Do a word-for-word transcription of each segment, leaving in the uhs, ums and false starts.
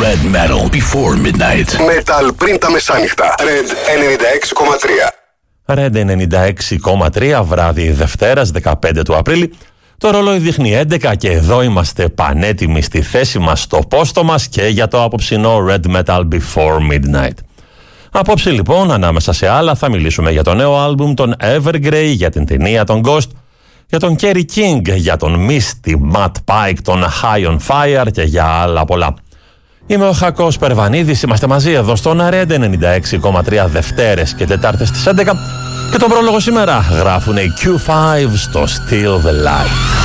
Red Metal before midnight. Metal πριν τα μεσάνυχτα. Red ενενήντα έξι κόμμα τρία. Red ενενήντα έξι κόμμα τρία, βράδυ Δευτέρας δεκαπέντε του Απρίλη. Το ρολόι δείχνει έντεκα και εδώ είμαστε πανέτοιμοι στη θέση μας, στο πόστο μας και για το απόψινό Red Metal before midnight. Απόψε λοιπόν, ανάμεσα σε άλλα, θα μιλήσουμε για το νέο άλμπουμ των Evergrey, για την ταινία των Ghost, για τον Kerry King, για τον Misty Matt Pike, τον High on Fire και για άλλα πολλά. Είμαι ο Χακός Περβανίδης, είμαστε μαζί εδώ στον Red ενενήντα έξι κόμμα τρία Δευτέρες και Τετάρτες στις έντεκα και τον πρόλογο σήμερα γράφουν οι κιου φάιβ στο Still the Light.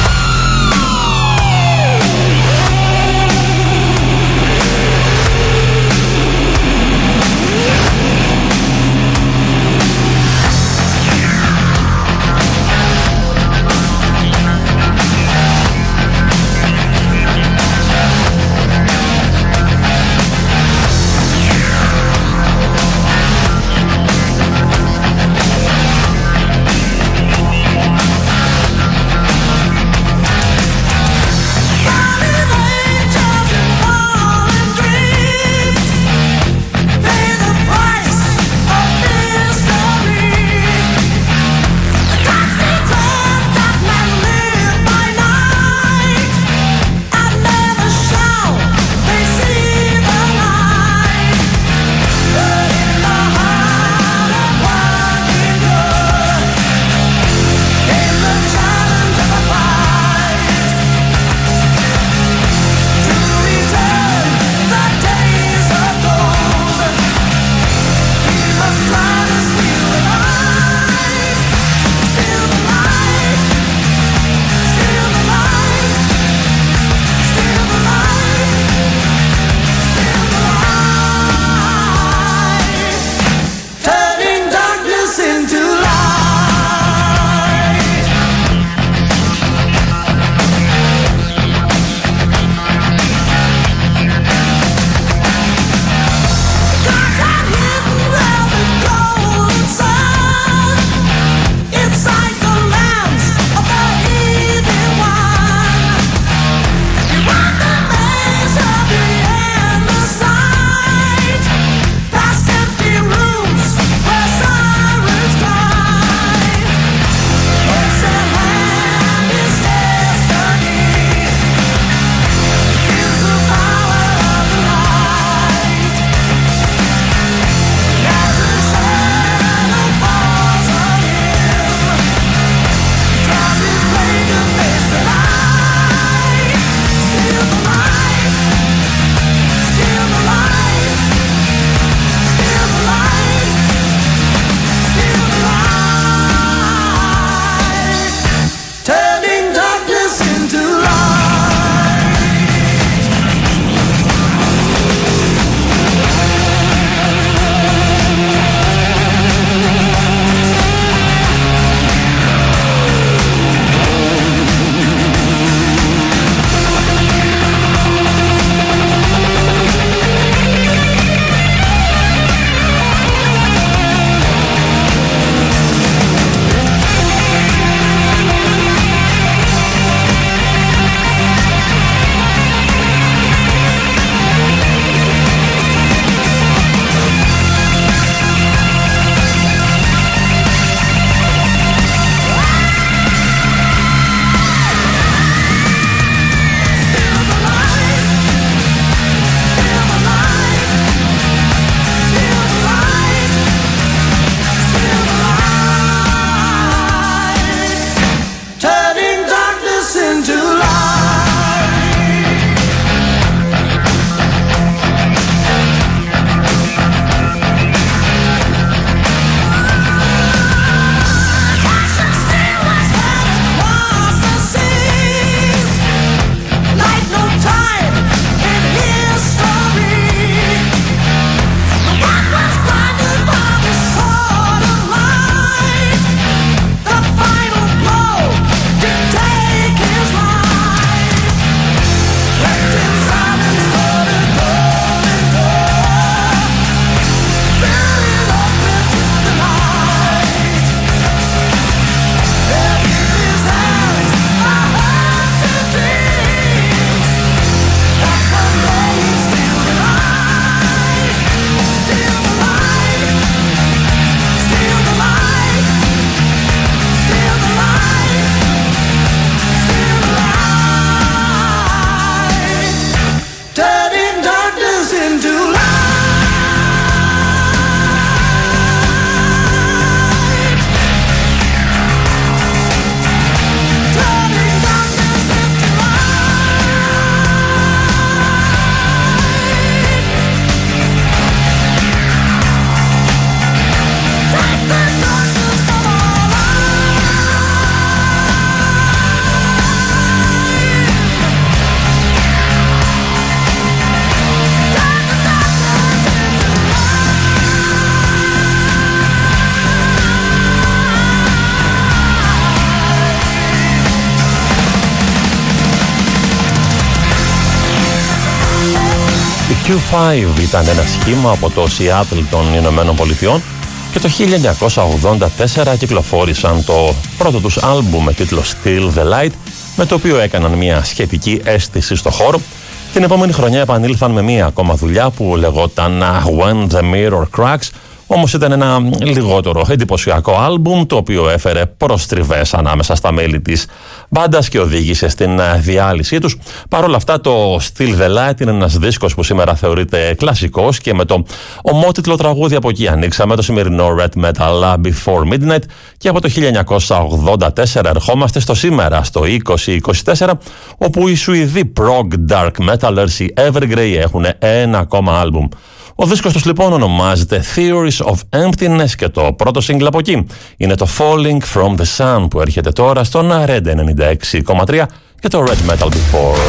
κιου φάιβ ήταν ένα σχήμα από το Seattle των Ηνωμένων Πολιτειών και το χίλια εννιακόσια ογδόντα τέσσερα κυκλοφόρησαν το πρώτο τους άλμπουμ με τίτλο Still the Light, με το οποίο έκαναν μια σχετική αίσθηση στο χώρο. Την επόμενη χρονιά επανήλθαν με μια ακόμα δουλειά που λεγόταν When the Mirror Cracks, όμως ήταν ένα λιγότερο εντυπωσιακό άλμπουμ, το οποίο έφερε προστριβές ανάμεσα στα μέλη της μπάντας και οδήγησε στην διάλυσή τους. Παρ' όλα αυτά, το Still the Light είναι ένας δίσκος που σήμερα θεωρείται κλασικός και με το ομότιτλο τραγούδι από εκεί ανοίξαμε το σημερινό Red Metal Before Midnight, και από το χίλια εννιακόσια ογδόντα τέσσερα ερχόμαστε στο σήμερα, στο είκοσι είκοσι τέσσερα, όπου οι Σουηδοί prog dark metalers, οι Evergrey, έχουν ένα ακόμα άλμπουμ. Ο δίσκος τους λοιπόν ονομάζεται Theories of Emptiness και το πρώτο single από εκεί είναι το Falling from the Sun, που έρχεται τώρα στον Red ενενήντα έξι κόμμα τρία και το Red Metal Before.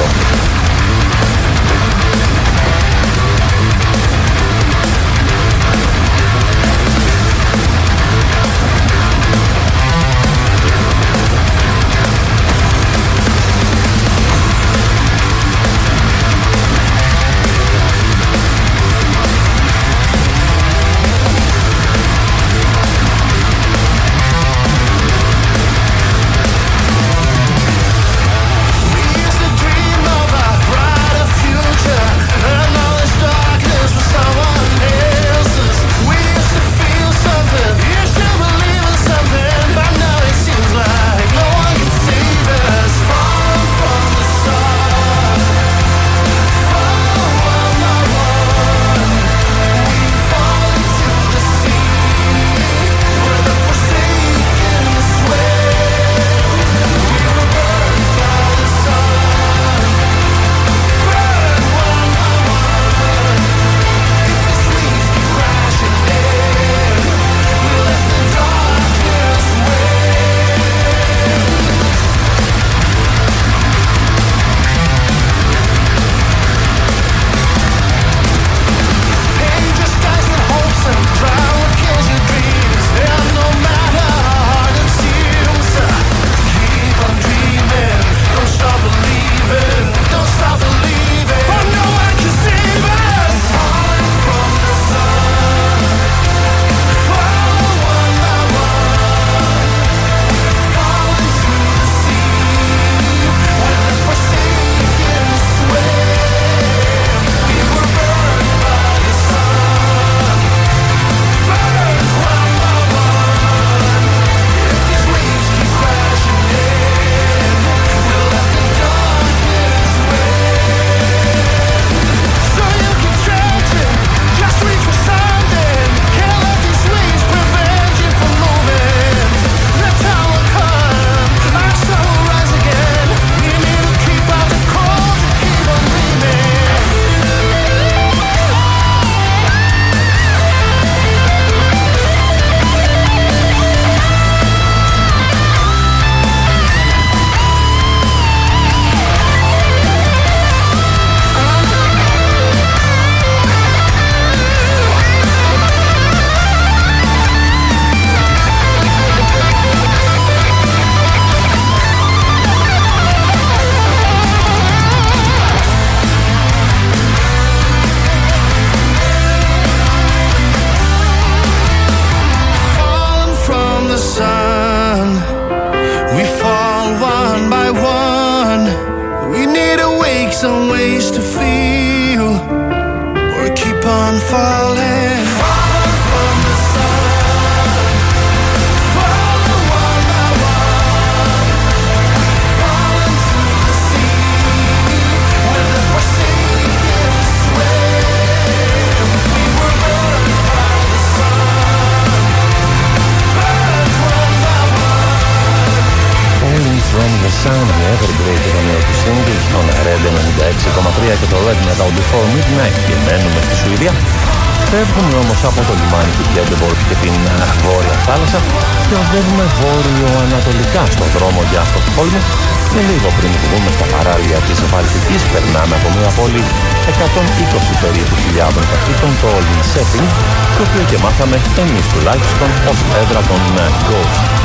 Και το Red Metal Before Midnight, και μένουμε στη Σουηδία. Φεύγουμε όμως από το λιμάνι του Γκέντεμποργκ και την βόρεια θάλασσα και οδεύουμε βόρειο-ανατολικά στον δρόμο για Στοκχόλμη, και λίγο πριν βγούμε στα παράλια της Βαλτικής περνάμε από μια πόλη εκατόν είκοσι περίπου χιλιάδων κατοίκων, το Linköping, το οποίο και μάθαμε εμείς τουλάχιστον ως έδρα των Ghost.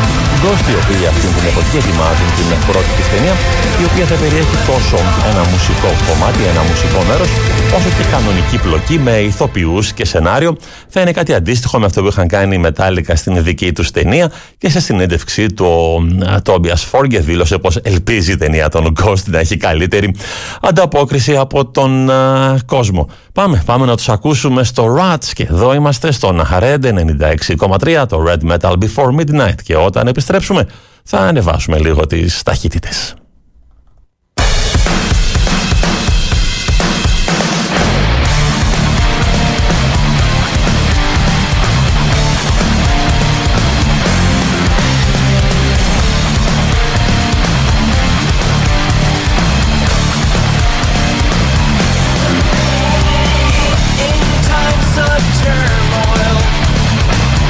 Ghost, οι οποίοι αυτή την εποχή ετοιμάζουν την πρώτη της ταινία, η οποία θα περιέχει τόσο ένα μουσικό κομμάτι, ένα μουσικό μέρος, όσο και κανονική πλοκή με ηθοποιούς και σενάριο. Θα είναι κάτι αντίστοιχο με αυτό που είχαν κάνει οι Metallica στην δική τους ταινία, και σε συνέντευξή του ο Tobias Forge δήλωσε πως ελπίζει η ταινία των Ghost να έχει καλύτερη ανταπόκριση από τον uh, κόσμο. Πάμε, πάμε να τους ακούσουμε στο Rats, και εδώ είμαστε στον Red ενενήντα έξι κόμμα τρία, το Red Metal Before Midnight, και όταν επιστρέψουμε θα ανεβάσουμε λίγο τις ταχύτητες.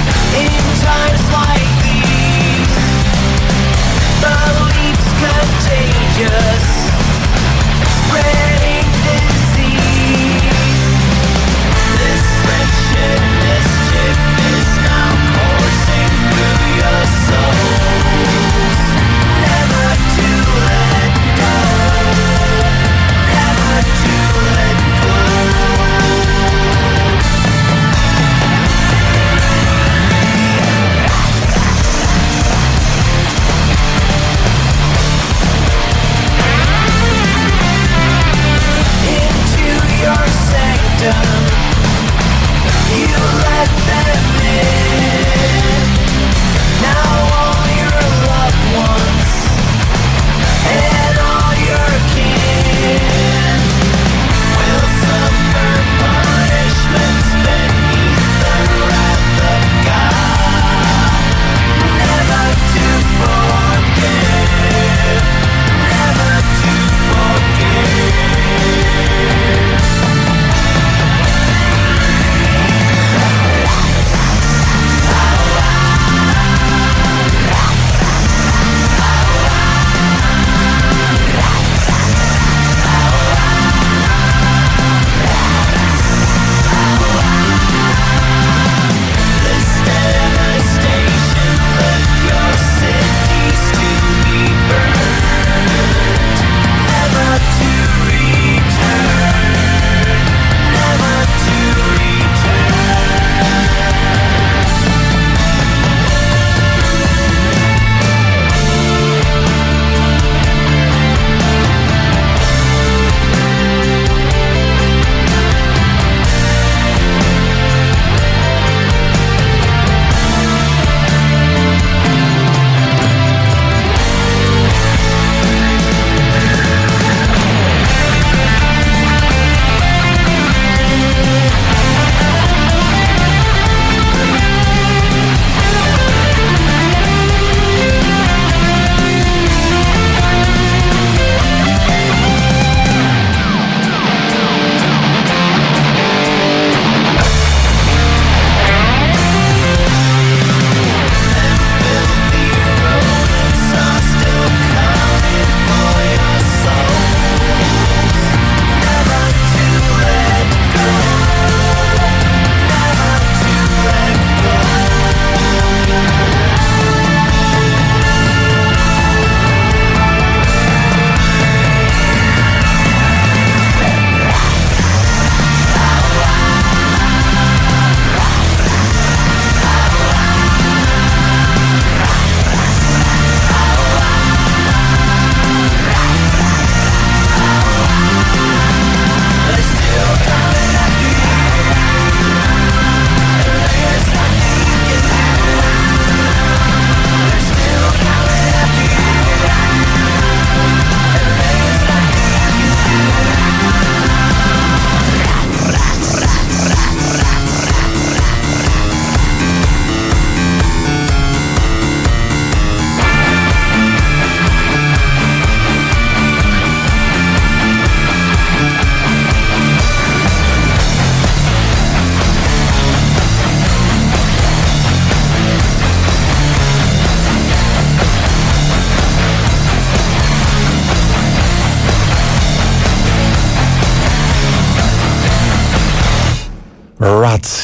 Times like these, beliefs contain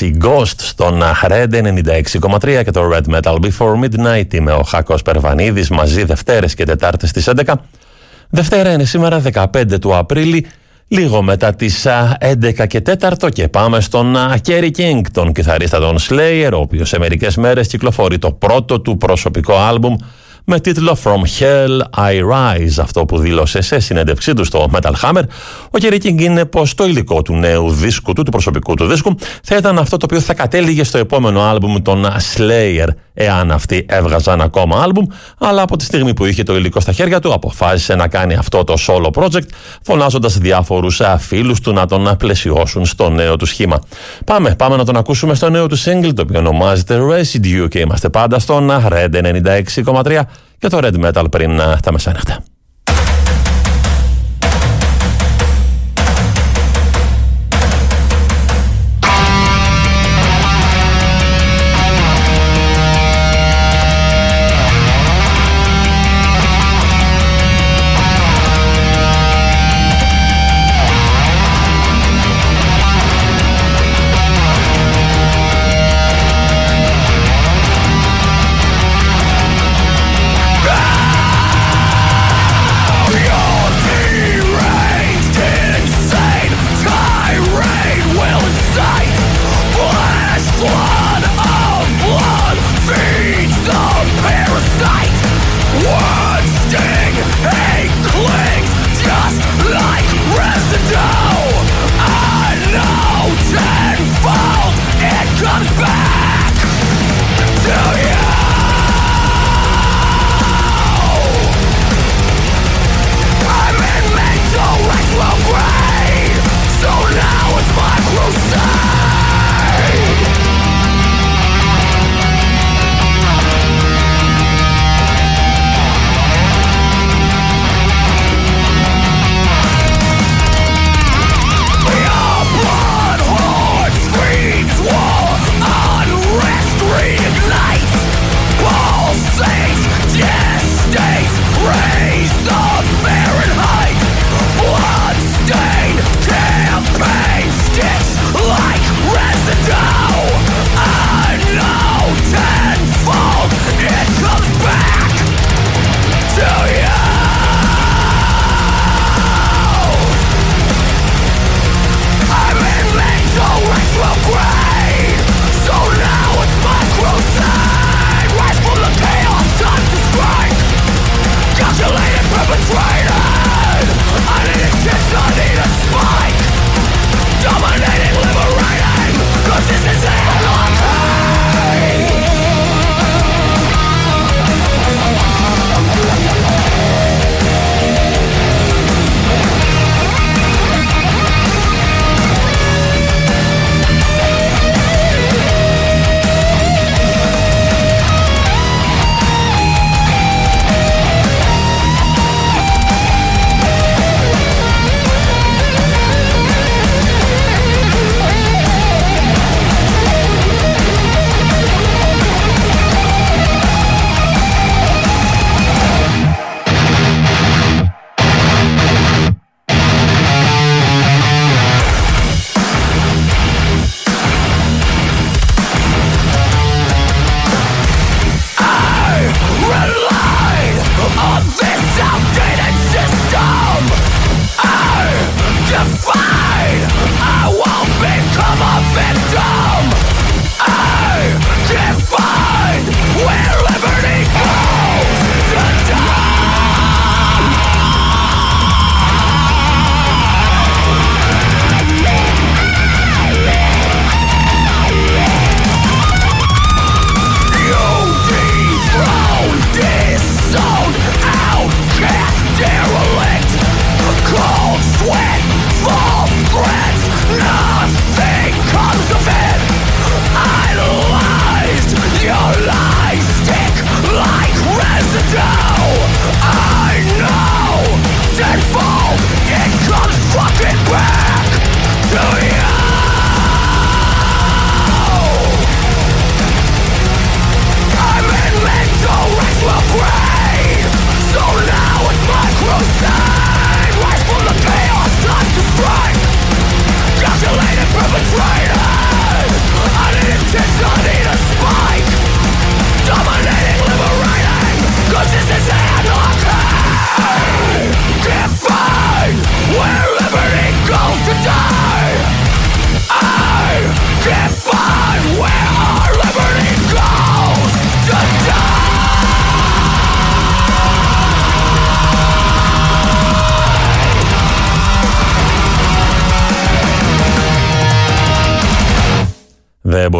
οι Ghost στον Red ενενήντα έξι κόμμα τρία και το Red Metal Before Midnight. Είμαι ο Χάκος Περβανίδης, μαζί Δευτέρες και Τετάρτες στις έντεκα. Δευτέρα είναι σήμερα δεκαπέντε του Απρίλη, λίγο μετά τις έντεκα και τέταρτο, και πάμε στον Kerry King, τον κιθαρίστα των Slayer, ο οποίος σε μερικές μέρες κυκλοφορεί το πρώτο του προσωπικό άλμπουμ με τίτλο From Hell I Rise, αυτό που δήλωσε σε συνέντευξή του στο Metal Hammer. Ο Kerry King είναι πως το υλικό του νέου δίσκου του, του προσωπικού του δίσκου, θα ήταν αυτό το οποίο θα κατέληγε στο επόμενο άλμπουμ των Slayer, εάν αυτοί έβγαζαν ακόμα άλμπουμ, αλλά από τη στιγμή που είχε το υλικό στα χέρια του, αποφάσισε να κάνει αυτό το solo project, φωνάζοντας διάφορους φίλους του να τον πλαισιώσουν στο νέο του σχήμα. Πάμε, πάμε να τον ακούσουμε στο νέο του single, το οποίο ονομάζεται Residue, και είμαστε πάντα στον Red ενενήντα έξι κόμμα τρία και το Red Metal πριν τα μεσάνυχτα.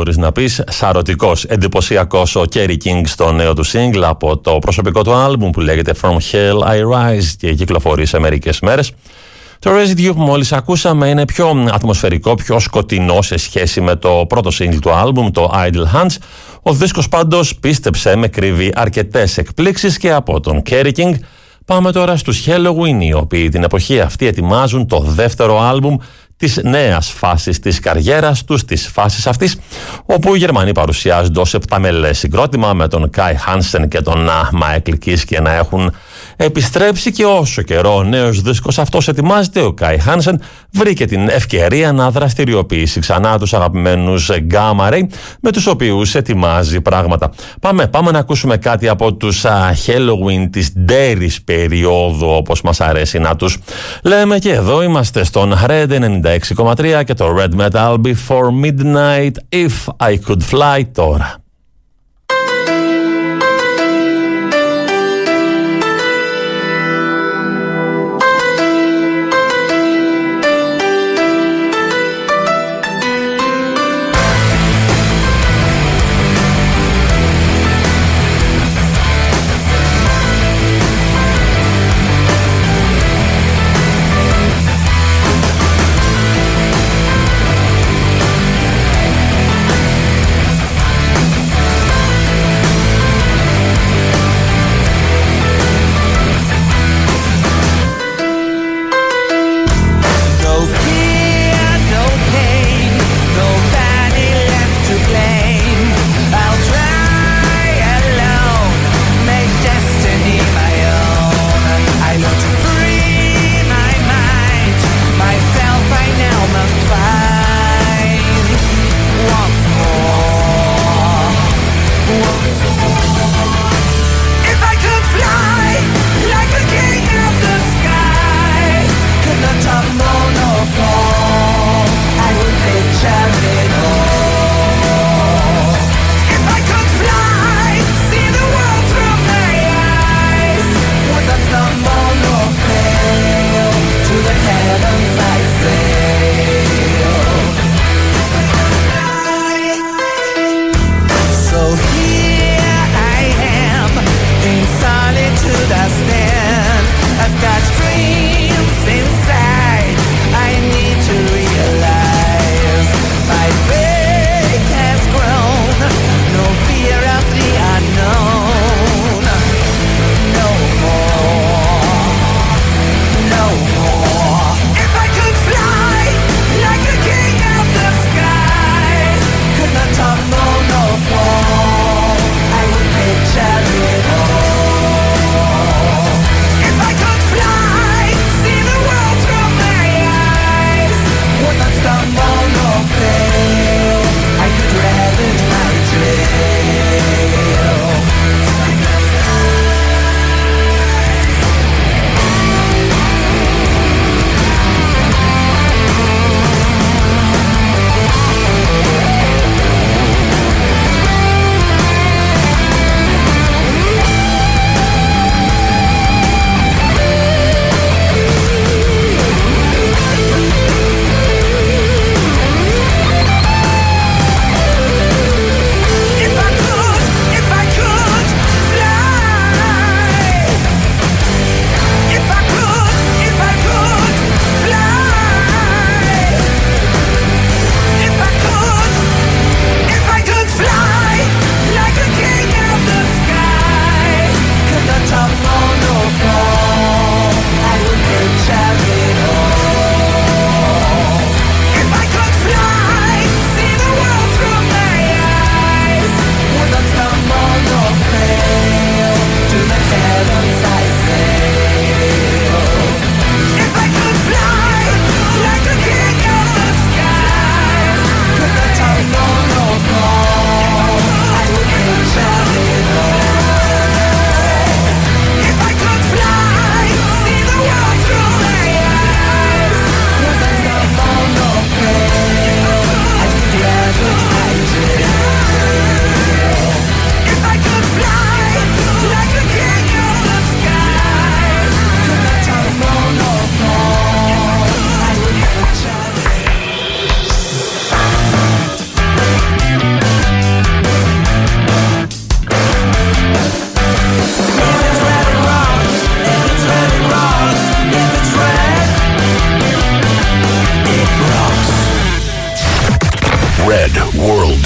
μπορείς να πεις, σαρωτικός, εντυπωσιακός ο Kerry King στο νέο του single από το προσωπικό του άλμπουμ που λέγεται From Hell I Rise και κυκλοφορεί σε μερικές μέρες. Το Residue που μόλις ακούσαμε είναι πιο ατμοσφαιρικό, πιο σκοτεινό σε σχέση με το πρώτο single του άλμπουμ, το Idle Hands. Ο δίσκος πάντως, πίστεψε με, κρύβει αρκετές εκπλήξεις και από τον Kerry King. Πάμε τώρα στους Helloween, οι οποίοι την εποχή αυτή ετοιμάζουν το δεύτερο άλμπουμ της νέας φάσης της καριέρας τους, της φάσης αυτής, όπου οι Γερμανοί παρουσιάζονται ως επταμελές συγκρότημα με τον Kai Hansen και τον Michael Kiske να έχουν επιστρέψει, και όσο καιρό ο νέος δίσκος αυτός ετοιμάζεται, ο Kai Hansen βρήκε την ευκαιρία να δραστηριοποιήσει ξανά τους αγαπημένους Gamma Ray, με τους οποίους ετοιμάζει πράγματα. Πάμε, πάμε να ακούσουμε κάτι από τους α, Helloween της ντέρης περίοδου, όπως μας αρέσει να τους λέμε, και εδώ είμαστε στον Red ενενήντα έξι κόμμα τρία και το Red Metal Before Midnight, If I Could Fly τώρα.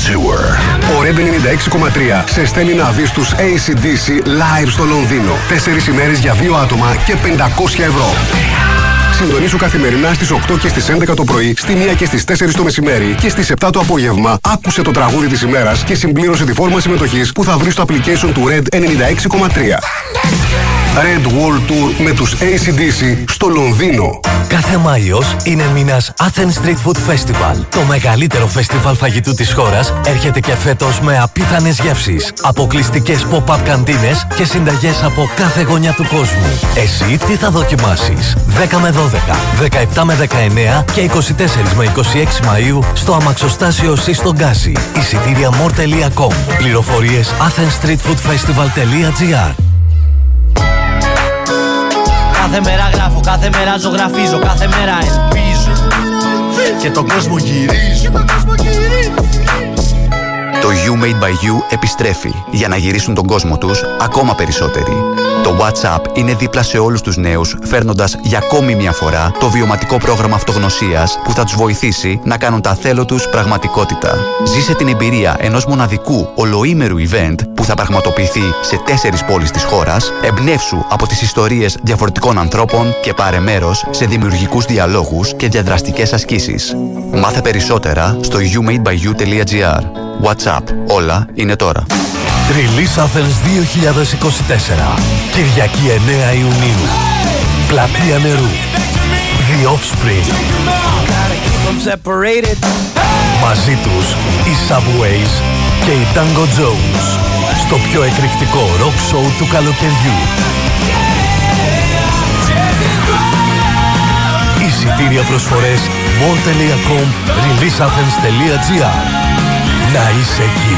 Tour. Ο Red ενενήντα έξι κόμμα τρία σε στέλνει να δεις τους έι σι ντι σι live στο Λονδίνο. Τέσσερις ημέρες για δύο άτομα και πεντακόσια ευρώ. Συντονίσου καθημερινά στις οκτώ και στις έντεκα το πρωί, στη μία και στις τέσσερις το μεσημέρι και στις επτά το απόγευμα. Άκουσε το τραγούδι της ημέρας και συμπλήρωσε τη φόρμα συμμετοχής που θα βρεις στο application του Red ενενήντα έξι κόμμα τρία. Red World Tour με τους έι σι ντι σι στο Λονδίνο. Κάθε Μάιος είναι μήνας Athens Street Food Festival. Το μεγαλύτερο φεστιβάλ φαγητού της χώρας έρχεται και φέτος με απίθανες γεύσεις, αποκλειστικές pop-up καντίνες και συνταγές από κάθε γωνιά του κόσμου. Εσύ τι θα δοκιμάσεις? δέκα με δώδεκα, δεκαεπτά με δεκαεννέα και είκοσι τέσσερα με είκοσι έξι Μαΐου στο αμαξοστάσιο ΣΥ στον Γκάζι. Εισιτήρια μορ τελεία κομ. Πληροφορίες athens street food festival τελεία τζι άρ. Κάθε μέρα γράφω, κάθε μέρα ζωγραφίζω, κάθε μέρα ελπίζω και τον κόσμο γυρίζω. Το You Made by You επιστρέφει για να γυρίσουν τον κόσμο τους ακόμα περισσότεροι. Το WhatsApp είναι δίπλα σε όλους τους νέους, φέρνοντας για ακόμη μια φορά το βιωματικό πρόγραμμα αυτογνωσίας που θα τους βοηθήσει να κάνουν τα θέλω τους πραγματικότητα. Ζήσε την εμπειρία ενός μοναδικού ολοήμερου event που θα πραγματοποιηθεί σε τέσσερις πόλεις της χώρας, εμπνεύσου από τις ιστορίες διαφορετικών ανθρώπων και πάρε μέρος σε δημιουργικούς διαλόγους και διαδραστικές ασκήσεις. Μάθε περισσότερα στο you made by you τελεία τζι άρ. WhatsApp. Όλα είναι τώρα. Release Athens δύο χιλιάδες είκοσι τέσσερα. Κυριακή εννέα Ιουνίου. Πλατεία Νερού. The Offspring. Μαζί τους οι Subways και οι Tango Jones. Στο πιο εκρηκτικό rock show του καλοκαιριού. Εισιτήρια προσφορές μορ τελεία κομ, release athens τελεία τζι άρ. Να είσαι εκεί.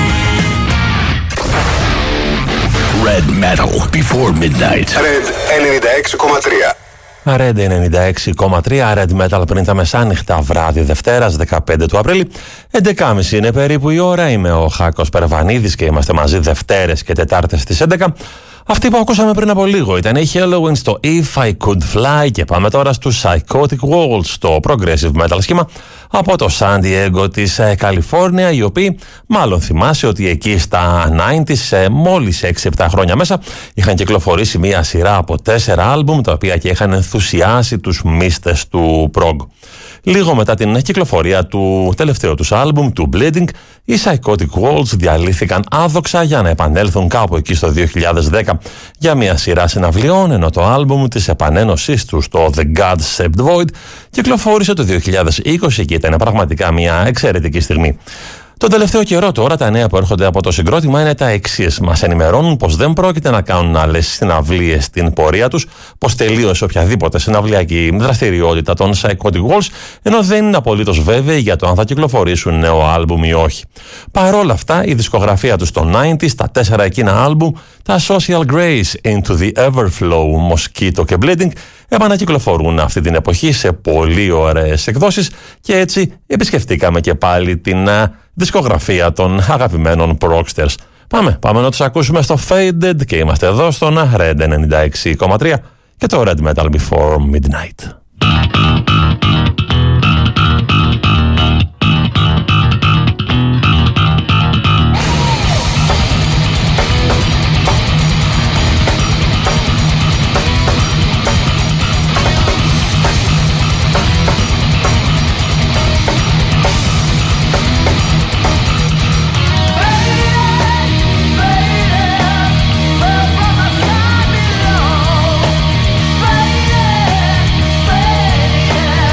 Red Metal Before Midnight. Red ενενήντα έξι κόμμα τρία. Red ενενήντα έξι κόμμα τρία, Red Metal πριν τα μεσάνυχτα, βράδυ Δευτέρας δεκαπέντε του Απρίλη. έντεκα και μισή είναι περίπου η ώρα. Είμαι ο Χάκος Περβανίδης και είμαστε μαζί Δευτέρες και Τετάρτες στις έντεκα. Αυτή που ακούσαμε πριν από λίγο ήταν η Halloween στο If I Could Fly και πάμε τώρα στους Psychotic Walls, το progressive metal σχήμα από το San Diego της Καλιφόρνια, οι οποίοι μάλλον θυμάσαι ότι εκεί στα ενενήντα, μόλις έξι επτά χρόνια μέσα, είχαν κυκλοφορήσει μια σειρά από τέσσερα άλμπουμ τα οποία και είχαν ενθουσιάσει τους μίστες του prog. Λίγο μετά την κυκλοφορία του τελευταίου τους άλμπουμ, του Bleeding, οι Psychotic Walls διαλύθηκαν άδοξα για να επανέλθουν κάπου εκεί στο δύο χιλιάδες δέκα για μια σειρά συναυλιών, ενώ το άλμπουμ της επανένωσής τους, το The God-Shaped Void, κυκλοφόρησε το δύο χιλιάδες είκοσι και ήταν πραγματικά μια εξαιρετική στιγμή. Τον τελευταίο καιρό τώρα τα νέα που έρχονται από το συγκρότημα είναι τα εξής. Μας ενημερώνουν πως δεν πρόκειται να κάνουν άλλες συναυλίες στην πορεία τους, πως τελείωσε οποιαδήποτε συναυλιακή δραστηριότητα των Psychotic Walls, ενώ δεν είναι απολύτως βέβαιοι για το αν θα κυκλοφορήσουν νέο άλμπουμ ή όχι. Παρόλα αυτά, η δισκογραφία τους των ενενήντα, τα τέσσερα εκείνα άλμπουμ, τα Social Grace, Into the Everflow, Mosquito και Bleeding, επανακυκλοφορούν αυτή την εποχή σε πολύ ωραίες εκδόσεις και έτσι επισκεφτήκαμε και πάλι την δισκογραφία των αγαπημένων Progsters. Πάμε, πάμε να τους ακούσουμε στο Faded και είμαστε εδώ στον Red ενενήντα έξι κόμμα τρία και το Red Metal Before Midnight. Yeah.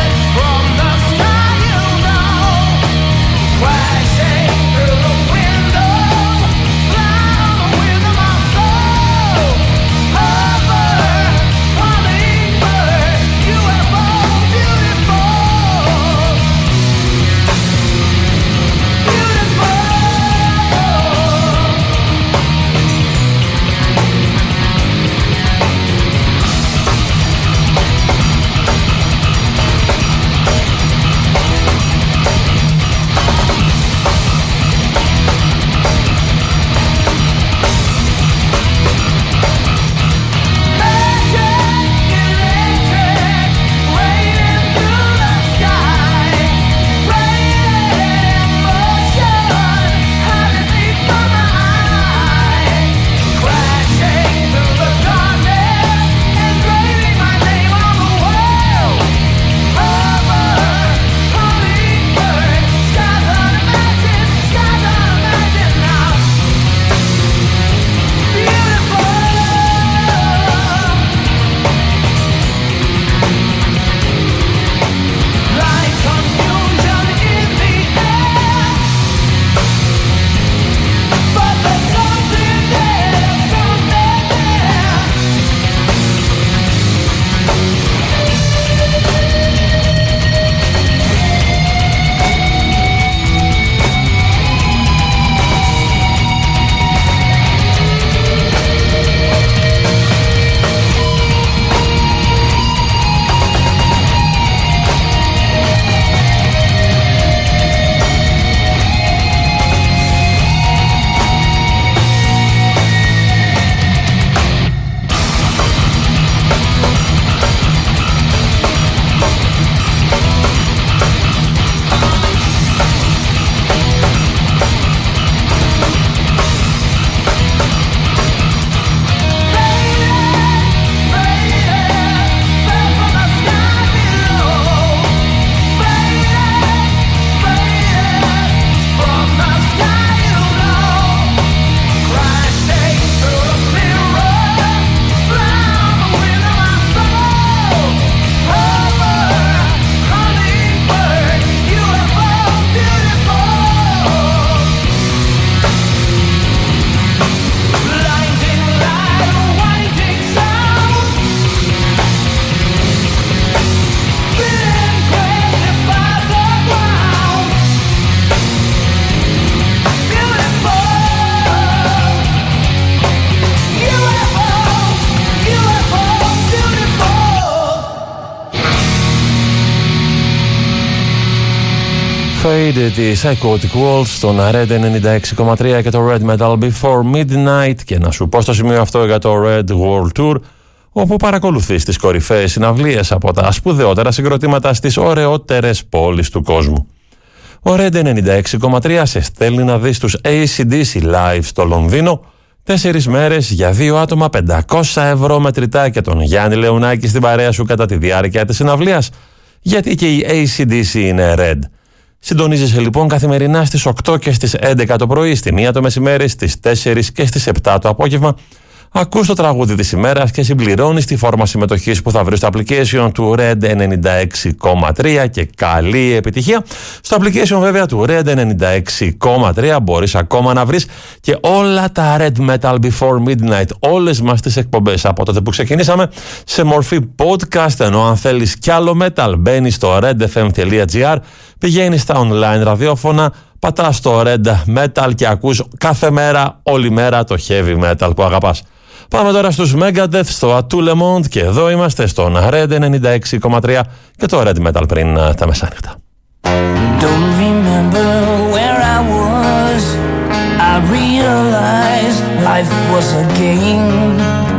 Faded, η Psychotic Waltz στον Red ενενήντα έξι κόμμα τρία και το Red Metal Before Midnight. Και να σου πω στο σημείο αυτό για το Red World Tour, όπου παρακολουθείς τις κορυφαίες συναυλίες από τα σπουδαιότερα συγκροτήματα στις ωραιότερες πόλεις του κόσμου. Ο Red ενενήντα έξι κόμμα τρία σε στέλνει να δεις τους έι σι ντι σι live στο Λονδίνο, τέσσερις μέρες για δύο άτομα, πεντακόσια ευρώ μετρητά, και τον Γιάννη Λεουνάκη στην παρέα σου κατά τη διάρκεια της συναυλίας, γιατί και η έι σι ντι σι είναι Red. Συντονίζεσαι λοιπόν καθημερινά στις οκτώ και στις έντεκα το πρωί, στη μία το μεσημέρι, στις τέσσερις και στις επτά το απόγευμα. Ακούς το τραγούδι της ημέρας και συμπληρώνεις τη φόρμα συμμετοχής που θα βρεις στο application του Red ενενήντα έξι κόμμα τρία, και καλή επιτυχία. Στο application βέβαια του Red ενενήντα έξι κόμμα τρία μπορείς ακόμα να βρεις και όλα τα Red Metal Before Midnight, όλες μας τις εκπομπές από τότε που ξεκινήσαμε, σε μορφή podcast, ενώ αν θέλεις κι άλλο metal μπαίνεις στο redfm τελεία gr, πηγαίνεις στα online ραδιόφωνα, πατάς στο Red Metal και ακούς κάθε μέρα, όλη μέρα το heavy metal που αγαπάς. Πάμε τώρα στους Megadeth, στο Ατού Le Monde, και εδώ είμαστε στον Red ενενήντα έξι κόμμα τρία και το Red Metal πριν τα μεσάνυχτα. Don't remember where I was. I realized life was a game.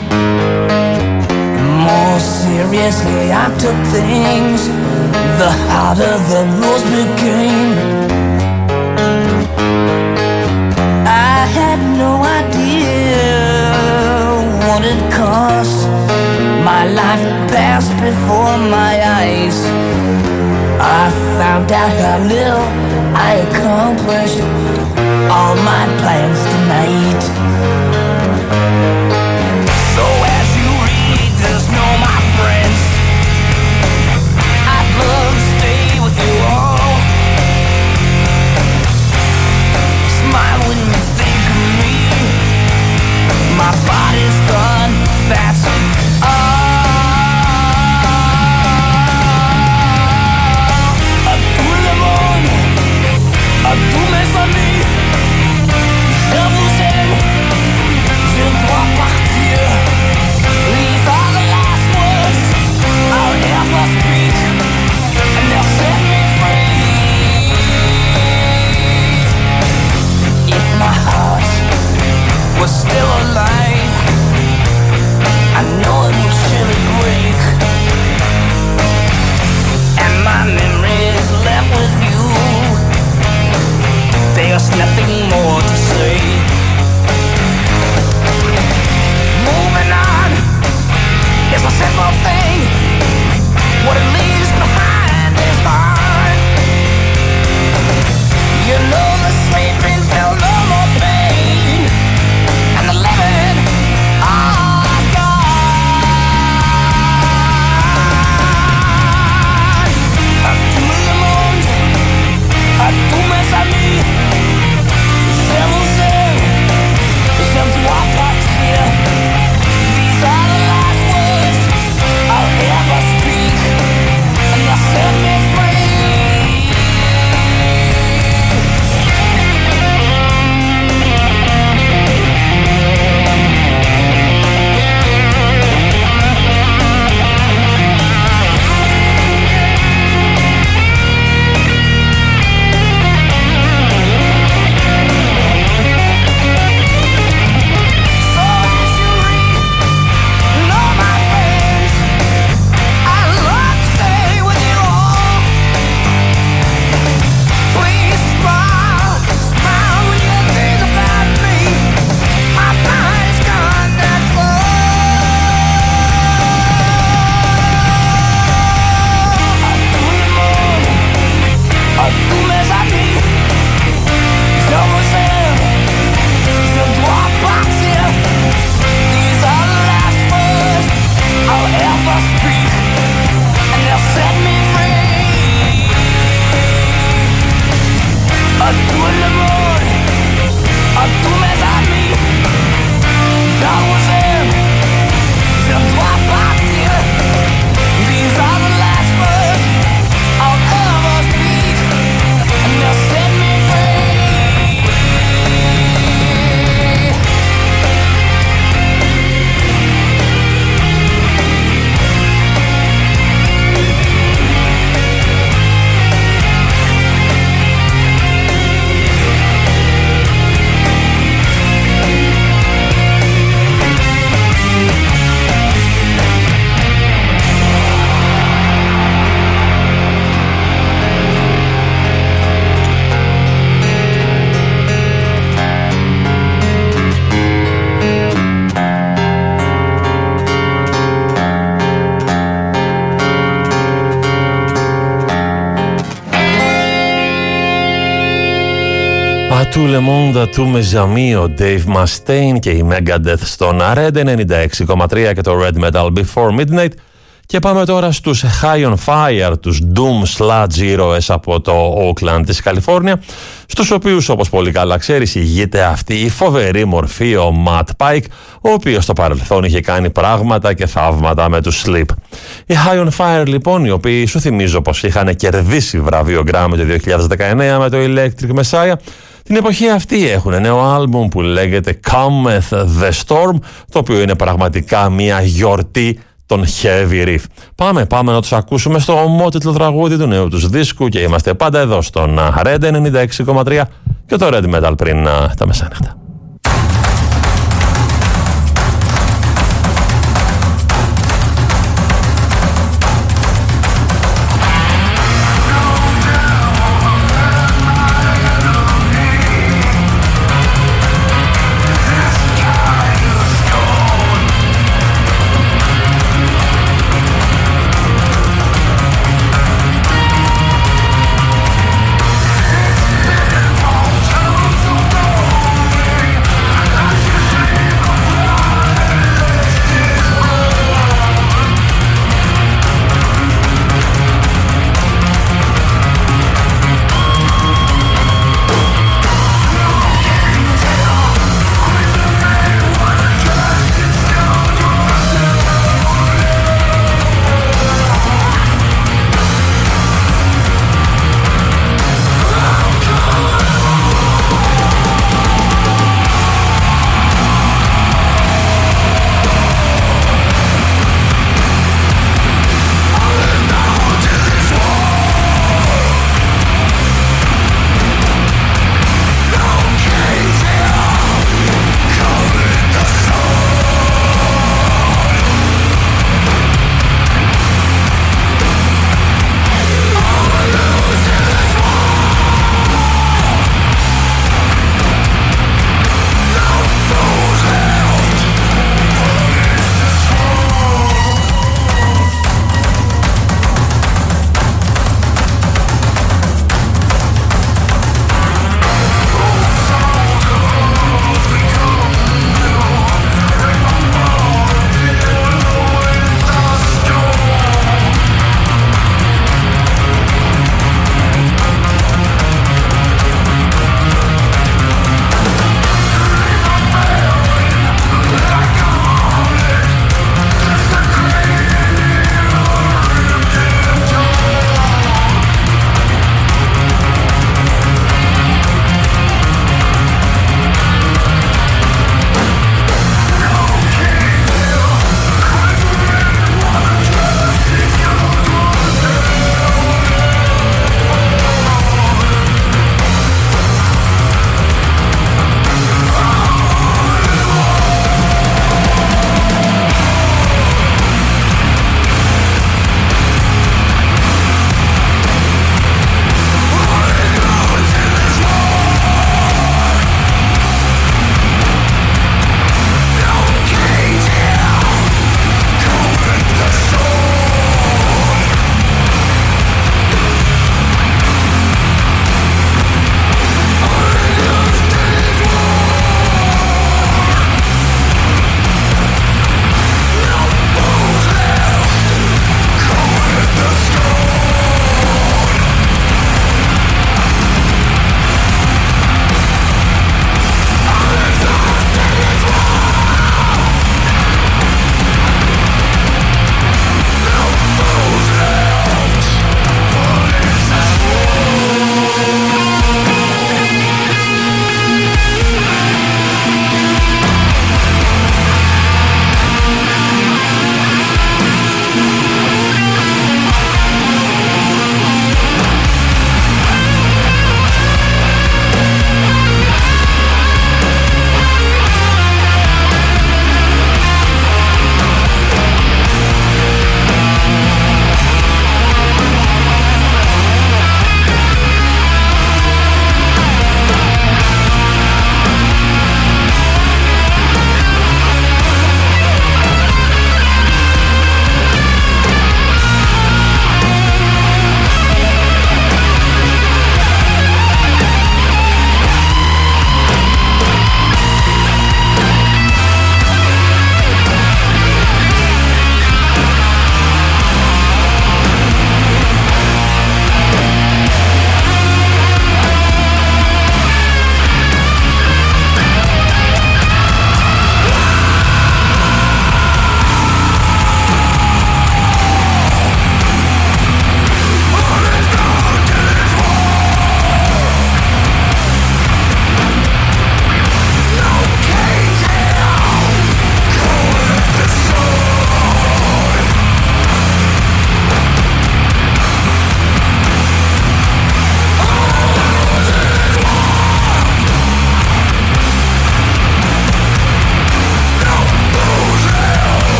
More seriously I took things, the harder the rules became. I had no idea what it cost. My life passed before my eyes. I found out how little I accomplished all my plans tonight. So as you read this, know my friends, I'd love to stay with you all. Smile when you think of me. My body's gone, that's all. A tout le monde, a tous mes amis, je vous aime. του Le Monde του Mes Amis, ο Dave Mustaine και η Megadeth στον Red ενενήντα έξι κόμμα τρία και το Red Metal Before Midnight. Και πάμε τώρα στους High on Fire, τους Doom Sludge ήρωες από το Oakland της Καλιφόρνια, στους οποίους, όπως πολύ καλά ξέρεις, ηγείται αυτή η φοβερή μορφή, ο Matt Pike, ο οποίος στο παρελθόν είχε κάνει πράγματα και θαύματα με τους Sleep. Οι High on Fire, λοιπόν, οι οποίοι σου θυμίζω πως είχαν κερδίσει βραβείο Grammy το δύο χιλιάδες δεκαεννέα με το Electric Messiah, την εποχή αυτή έχουν νέο άλμπουμ που λέγεται Cometh the Storm, το οποίο είναι πραγματικά μια γιορτή τον heavy riff. Πάμε, πάμε να τους ακούσουμε στο ομότιτλο τραγούδι του νέου τους δίσκου και είμαστε πάντα εδώ στον Red ενενήντα έξι κόμμα τρία και το Red Metal πριν τα μεσάνυχτα. Hey!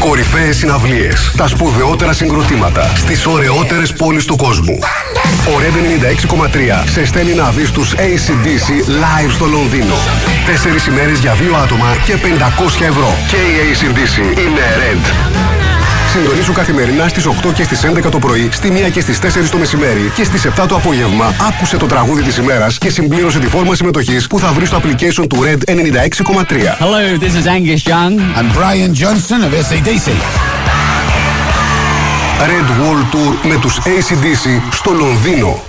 Κορυφαίες συναυλίες, τα σπουδαιότερα συγκροτήματα στις ωραιότερες πόλεις του κόσμου. Ο Red ενενήντα έξι κόμμα τρία σε στέλνει να δεις τους έι σι ντι σι live στο Λονδίνο. Τέσσερις ημέρες για δύο άτομα και πεντακόσια ευρώ. Και η έι σι ντι σι είναι Red. Συντονίσου καθημερινά στις οκτώ και στις έντεκα το πρωί, στη μία και στις τέσσερις το μεσημέρι και στις επτά το απόγευμα. Άκουσε το τραγούδι της ημέρας και συμπλήρωσε τη φόρμα συμμετοχής που θα βρει στο application του Red ενενήντα έξι κόμμα τρία. Hello, this is Angus Young and Brian Johnson of έι σι ντι σι. Red World Tour με τους έι σι ντι σι στο Λονδίνο.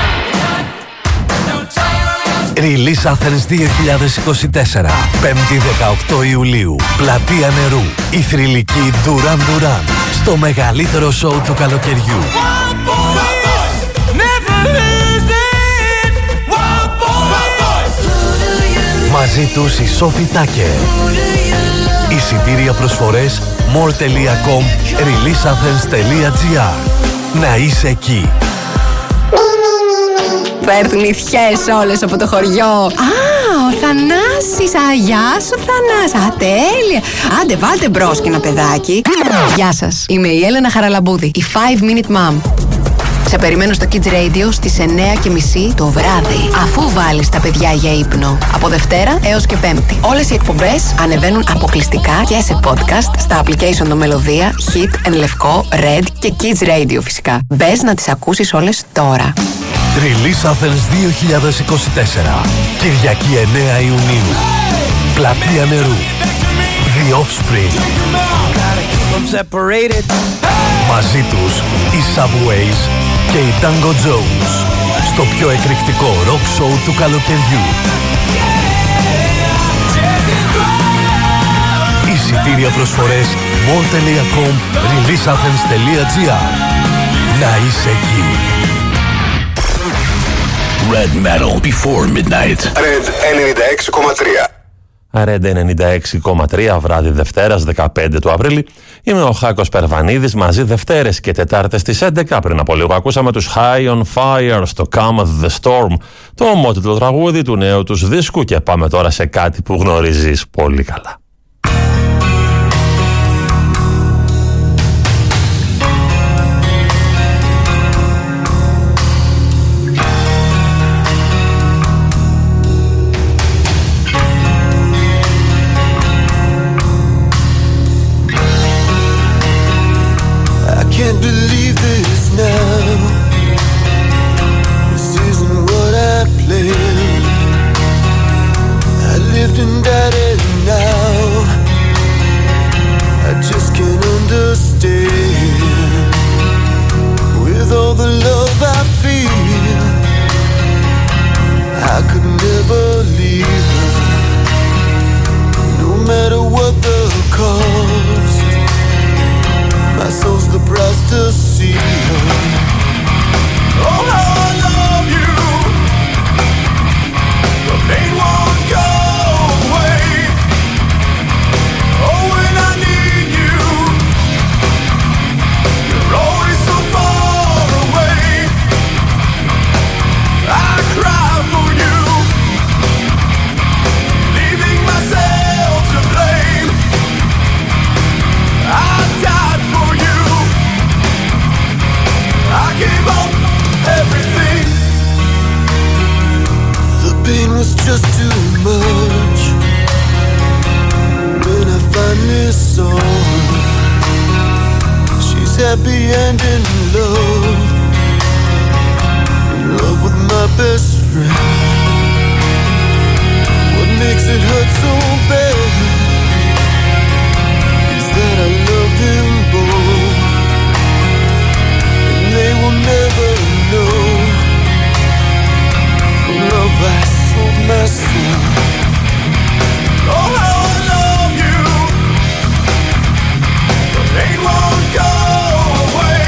Release Athens δύο χιλιάδες είκοσι τέσσερα, πέμπτη δεκαοκτώ Ιουλίου, πλατεία νερού, η θρυλική Duran Duran, στο μεγαλύτερο σοου του καλοκαιριού. Μαζί τους η Sophie Tucker. Εισιτήρια προσφορές more τελεία com, release athens τελεία gr. Να είσαι εκεί. Πέφτουν οι θιές όλες από το χωριό. Α, ο Θανάσης. Α, γεια σου Θανάση. Α, τέλεια. Άντε βάλτε μπρος και ένα παιδάκι. Γεια σας, είμαι η Έλενα Χαραλαμπούδη, η five minute mom. Σε περιμένω στο Kids Radio στις εννιά και μισή το βράδυ, αφού βάλεις τα παιδιά για ύπνο. Από Δευτέρα έως και Πέμπτη. Όλες οι εκπομπές ανεβαίνουν αποκλειστικά και σε podcast στα application των Μελωδία, Hit, Εν Λευκό, Red και Kids Radio φυσικά. Μπες να τις ακούσεις όλες τώρα. Release Athens δύο χιλιάδες είκοσι τέσσερα, Κυριακή εννέα Ιουνίου, πλατεία νερού, The Offspring. Μαζί τους οι Subways και οι Tango Jones, στο πιο εκρηκτικό rock show του καλοκαιριού. Εισιτήρια προσφορές more τελεία com, release athens τελεία gr. Να είσαι εκεί. Red Metal before midnight. Red ενενήντα έξι κόμμα τρία. Red ενενήντα έξι κόμμα τρία, βράδυ Δευτέρας δεκαπέντε του Απρίλη. Είμαι ο Χάκος Περβανίδης, μαζί Δευτέρες και Τετάρτες στις έντεκα. Πριν από λίγο ακούσαμε τους High on Fire στο Come the Storm, το ομότιτλο τραγούδι του νέου τους δίσκου, και πάμε τώρα σε κάτι που γνωρίζεις πολύ καλά. Can't believe this now. This isn't what I planned. I lived and died and now I just can't understand. With all the love I feel, I could never leave her, no matter what the cost. My soul's the price to see her. Oh, how I love you. The pain won't go away. Oh, when I need you, you're always so far away. I cry for you, leaving myself to blame. I died for you. I gave up everything. The pain was just too much. When I finally saw her, she's happy and in love, in love with my best friend. What makes it hurt so bad is that I love them both, and they will never know. For love I sold myself. Oh, how I love you. The pain won't go away.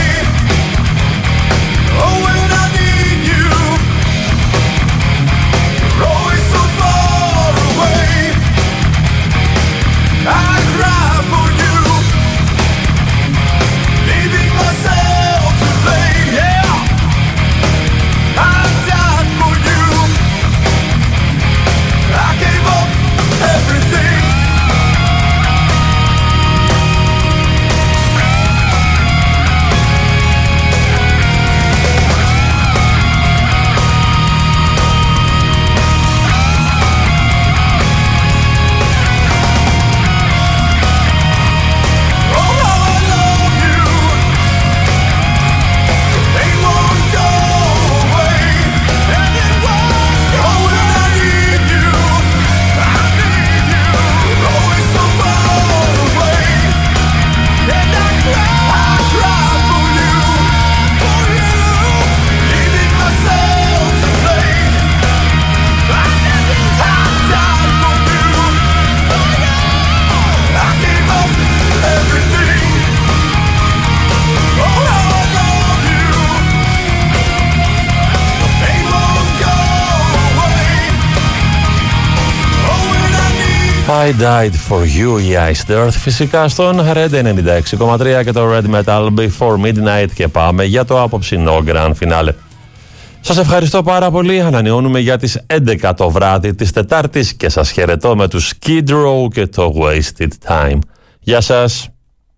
Oh, when I need you, you're always so far away. I cry for you, I died for you, η Iced Earth, φυσικά στον Red ενενήντα έξι κόμμα τρία και το Red Metal Before Midnight, και πάμε για το απόψινό Grand Finale. Σας ευχαριστώ πάρα πολύ. Ανανεώνουμε για τις έντεκα το βράδυ της Τετάρτης και σας χαιρετώ με τους Skid Row και το Wasted Time. Γεια σας.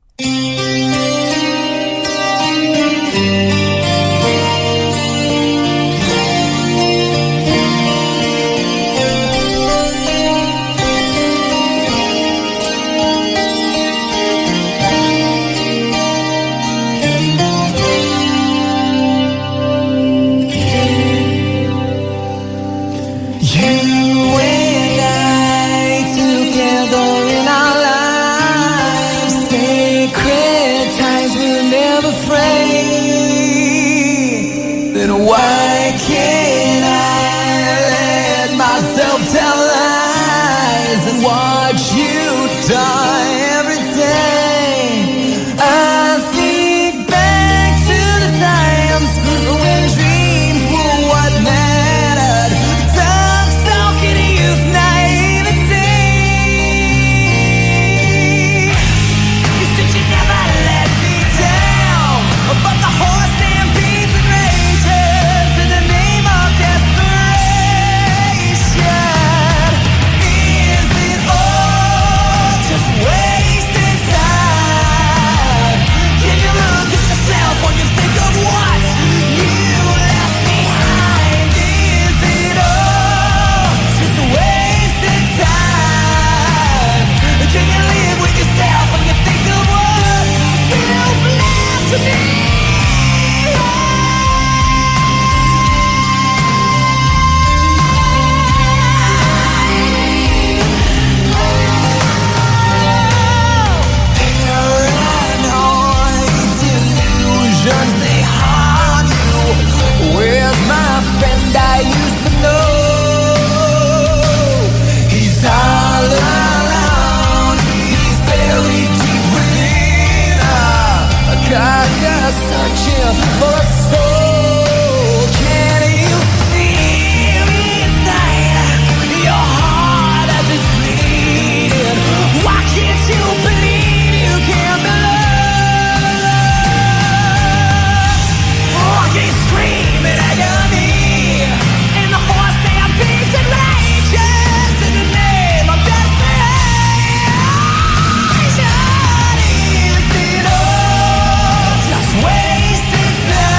Why can't I let myself tell lies and watch you die every day? I think back to the times when dreams were what mattered. Dark stalk in youth naivety. You said you never let me down, but the horse stampedes and rages in the name of desperation. Is it all just wasted time? Can you look at yourself when you think of what you left behind? Is it all just wasted time? Can you live with yourself when you think of what you've left to me? Paranoid delusions, they harm you. Where's my friend I used to know? He's all around, he's buried deep within a carcass, searching for a soul. Can you feel inside your heart as it's bleeding? Why can't you believe you can be loved? Oh, he's screaming agony, and the horse stampedes and rages in the name of desperation. Is it all just wasted time?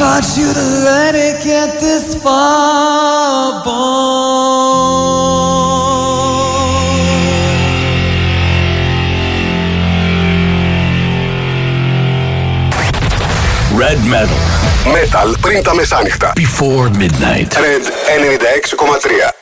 taught you to let it get this far, boy. Red Metal. Metal πριν τα μεσάνυχτα. Before midnight. Red ενενήντα έξι κόμμα τρία.